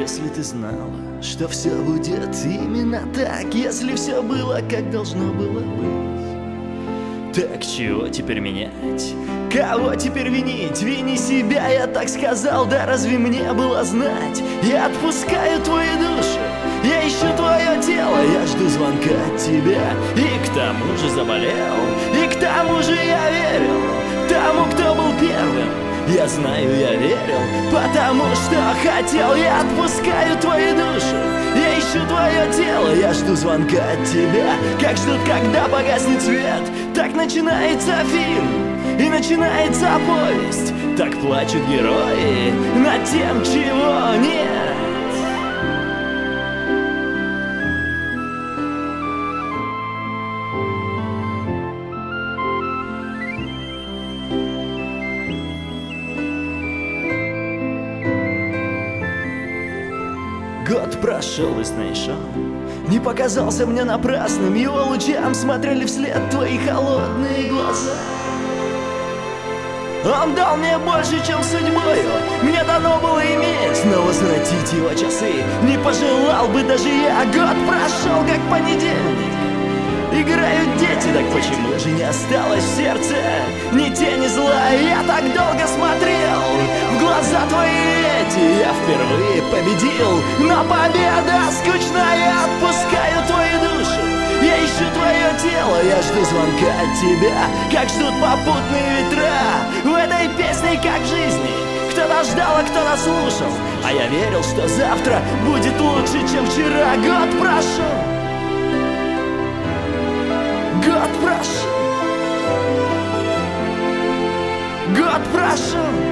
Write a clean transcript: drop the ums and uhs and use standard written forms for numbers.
Если ты знала, что все будет именно так, если все было, как должно было быть, так чего теперь менять? Кого теперь винить? Вини себя, я так сказал, да разве мне было знать? Я отпускаю твою душу, я ищу твое тело, я жду звонка от тебя. И к тому же заболел, и к тому же я верил тому, кто был первым. Я знаю, я верил, потому что хотел. Я отпускаю твою душу, я ищу твое тело, я жду звонка от тебя. Как ждут, когда погаснет свет, так начинается фильм и начинается повесть. Так плачут герои над тем, чего нет. Год прошел, и Снейшон не показался мне напрасным. Его лучам смотрели вслед твои холодные глаза. Он дал мне больше, чем судьбою мне дано было иметь, но возвратить его часы не пожелал бы даже я. Год прошел, как понедельник, играют дети, так почему же не осталось в сердце ни тени зла? Я так долго смотрел в глаза твои эти, я впервые победил, но победа скучная. Отпускаю твою душу, я ищу твое тело, я жду звонка от тебя, как ждут попутные ветра. В этой песне, как в жизни, кто-то ждал, а кто-то слушал, а я верил, что завтра будет лучше, чем вчера. Год прошел, год прошел, год прошел.